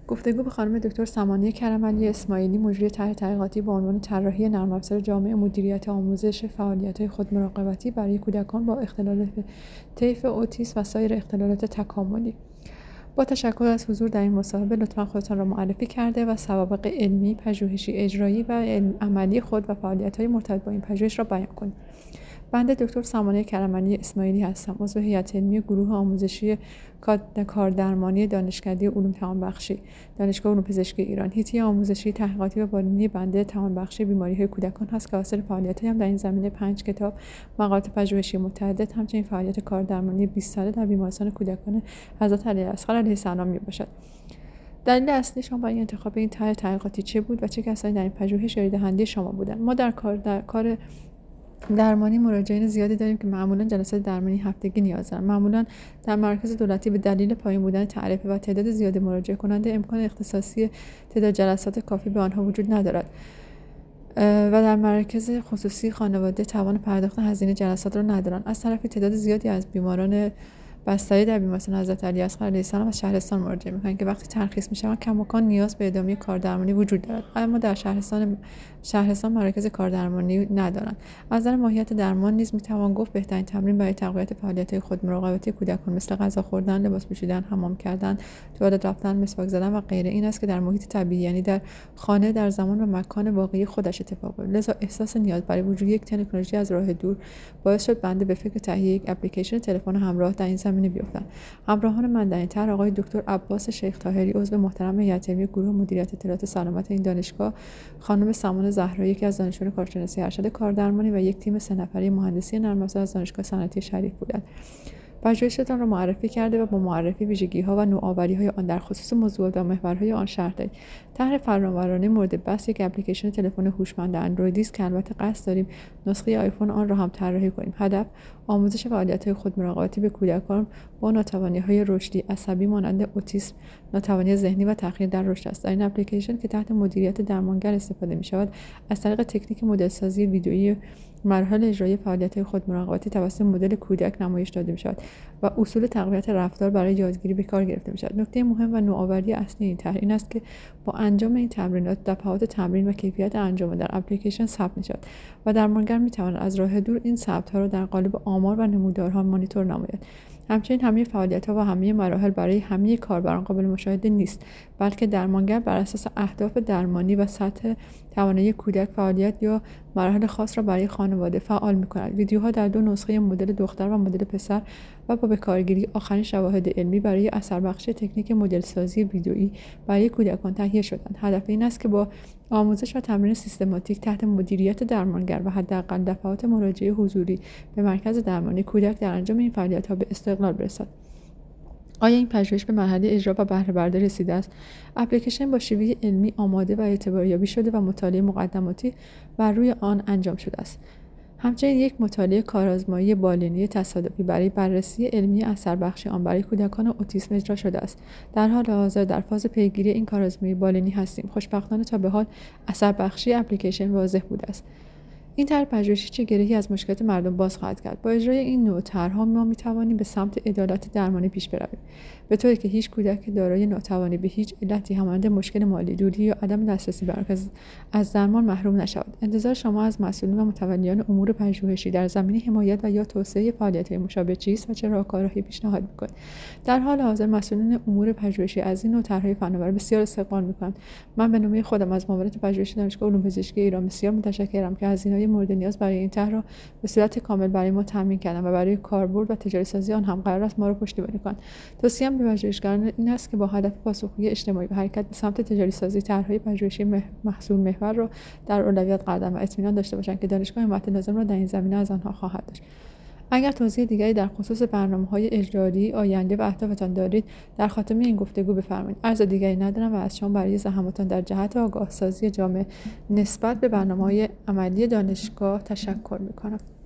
گفتگو به خانم دکتر سمانیه کرم‌علی اسماعیلی، مجری طرح تحقیقاتی با عنوان طراحی نرم افزار جامع مدیریت آموزش فعالیت‌های خودمراقبتی برای کودکان با اختلال طیف اوتیسم و سایر اختلالات تکاملی. با تشکر از حضور در این مصاحبه، لطفاً خودتان را معرفی کرده و سوابق علمی، پژوهشی، اجرایی و عملی خود و فعالیت‌های مرتبط با این پژوهش را بیان کنید. بنده دکتر سمانیه کرم‌علی اسماعیلی هستم، عضو هیئت علمی گروه آموزشی کاردرمانی دانشکده علوم توانبخشی دانشگاه علوم پزشکی ایران. حیطه آموزشی، تحقیقاتی و بالینی بنده توانبخشی بیماری‌های کودکان هست که حاصل فعالیت‌هایم در این زمینه 5 کتاب، مقالات پژوهشی متعدد، همچنین فعالیت کاردرمانی 20 ساله در بیمارستان کودکان حضرت علیاصغر علیه السلام میباشد. دلیل اصلی شما برای انتخاب این طرح تحقیقاتی چه بود و چه کسانی در این پژوهش یاری دهنده شما بودند؟ ما در کار درمانی مراجعین زیادی داریم که معمولا جلسات درمانی هفتگی نیاز دارند. معمولا در مراکز دولتی به دلیل پایین بودن تعرفه و تعداد زیاد مراجعه کننده امکان اختصاصی تعداد جلسات کافی به آنها وجود ندارد و در مراکز خصوصی خانواده توان پرداخت هزینه جلسات را ندارند. از طرفی تعداد زیادی از بیماران بستری در بیمارستان حضرت علیاصغر علیه السلام از شهرستان مراجعه می‌کنند که وقتی ترخیص می‌شوند کماکان نیاز به ادامه کاردرمانی وجود دارد، اما در شهرستان مراکز کاردرمانی ندارند. از نظر ماهیت درمان نیز می‌توان گفت بهترین تمرین برای تقویت فعالیت‌های خودمراقبتی کودکان مثل غذا خوردن، لباس پوشیدن، حمام کردن، توالت رفتن، مسواک زدن و غیره این است که در محیط طبیعی، یعنی در خانه، در زمان و مکان واقعی خودش اتفاق بیفتد. لذا احساس نیاز برای وجود یک تکنولوژی از راه دور باعث شد بنده به فکر تهیه یک اپلیکیشن تلفن همراه در این زمینه بیفتم. همراهان من در این طرح آقای دکتر عباس شیخ طاهری، عضو محترم هیئت علمی گروه مدیریت اطلاعات سلامت این دانشگاه، خانم سمان زهرایی که از دانشجویان کارشناسی ارشد کاردرمانی و یک تیم 3 نفره مهندسی نرم افزار از دانشگاه صنعتی شریف بودند. پژوهشتان را معرفی کرده و با معرفی ویژگی‌ها و نوآوری‌های آن در خصوص موضوعات و محورهای آن شرح دهید. طرح فراموشانه مورد بحث یک اپلیکیشن تلفن هوشمند اندرویدی است که البته قصد داریم نسخه آیفون آن را هم طراحی کنیم. هدف آموزش فعالیت‌های خودمراقبتی به کودکان با ناتوانی‌های رشدی عصبی مانند اوتیسم، ناتوانی ذهنی و تأخیر در رشد است. در این اپلیکیشن که تحت مدیریت درمانگر استفاده می‌شود، از طریق تکنیک مدل‌سازی ویدئویی مراحل اجرایی فعالیت‌های خودمراقبتی توسط مدل کودک نمایش داده می‌شود و اصول تقویت رفتار برای یادگیری به کار گرفته می‌شود. نکته مهم و نوآوری اصلی این طرح این است که با انجام این تمرینات دفعات تمرین و کیفیت انجام در اپلیکیشن ثبت می‌شود و درمانگر می‌تواند از راه دور این ثبت‌ها را در قالب آمار و نمودارها مانیتور نماید. همچنین همه فعالیت‌ها و همه مراحل برای همه کاربران قابل مشاهده نیست، بلکه درمانگر بر اساس اهداف درمانی و سطح توانایی کودک فعالیت یا مراحل خاص را برای خانواده فعال می‌کند. ویدیوها در 2 نسخه مدل دختر و مدل پسر و با بکارگیری آخرین شواهد علمی برای اثربخشی تکنیک مدل‌سازی ویدئویی برای کودکان تهیه شدند. هدف این است که با آموزش و تمرین سیستماتیک تحت مدیریت درمانگر و حداقل دفعات مراجعه حضوری به مرکز درمانی کودک در انجام این فعالیت‌ها به استقلال برسد. آیا این پژوهش به مرحله اجرا و بهره برداری رسیده است؟ اپلیکیشن با شیوه علمی آماده و اعتباریابی شده و مطالعه مقدماتی بر روی آن انجام شده است. همچنین یک مطالعه کارآزمایی بالینی تصادفی برای بررسی علمی اثربخشی آن برای کودکان اوتیسم اجرا شده است. در حال حاضر در فاز پیگیری این کارآزمایی بالینی هستیم. خوشبختانه تا به حال اثربخشی اپلیکیشن واضح بوده است. این طرح پژوهشی چه گرهی از مشکلات مردم باز خواهد کرد؟ با اجرای این نوع طرح‌ها ما می‌توانیم به سمت عدالت درمانی پیش برویم، به طوری که هیچ کودک دارای ناتوانی به هیچ علتی همانند مشکل مالی، دوری یا عدم دسترسی به مرکز از درمان محروم نشود. انتظار شما از مسئولین و متولیان امور پژوهشی در زمینه حمایت و یا توسعه فعالیت‌های مشابه چیست و چه راهکارهایی پیشنهاد می‌کنید؟ در حال حاضر مسئولین امور پژوهشی از این نوع طرح‌های فناوری بسیار استقبال می‌کنند. من به نوبه خودم از معاونت پژوهشی دانشگاه علوم پزشکی ایران بسیار متشکرم که هزینه‌های مورد نیاز برای این طرح را به صورت کامل برای ما تامین کردند و برای کاربرد و تجاری سازی آن هم قرار است ما را پشتیبانی کنند. توصیه‌ام به پژوهشگران این است که با هدف پاسخگویی اجتماعی و حرکت به سمت تجاری سازی طرح‌های پژوهشی محصول محور را در اولویت قدم و اطمینان داشته باشند که دانشگاه حمایت لازم را در این زمینه از آنها خواهد داشت. اگر توضیح دیگری در خصوص برنامه‌های اجرایی آینده و اهدافتان دارید در خاتمه این گفتگو بفرمایید. عرض دیگری ندارم و از شما برای زحماتتان در جهت آگاهسازی جامعه نسبت به برنامه‌های عملی دانشگاه تشکر می‌کنم.